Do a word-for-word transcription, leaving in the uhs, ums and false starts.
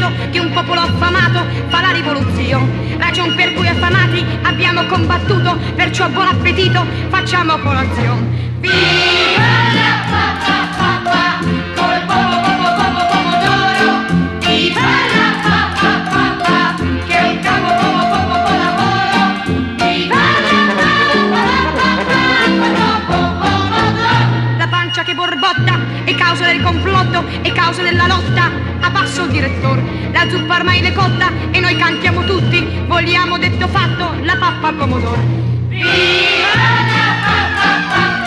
dimostrato che un popolo affamato fa la rivoluzione. Ragion per cui affamati abbiamo combattuto, perciò buon appetito, facciamo colazione. Viva la pappa pappa, col popo popo popo pomodoro. Viva la pappa pappa, che è un capo popo popo po lavoro. Viva la pappa pappa popo pomodoro. La pancia che borbotta è causa del complotto, è causa della lotta. A basso il direttore, la zuppa ormai è cotta e noi cantiamo tutti, vogliamo detto fatto la pappa al pomodoro. Viva la pappa pappa.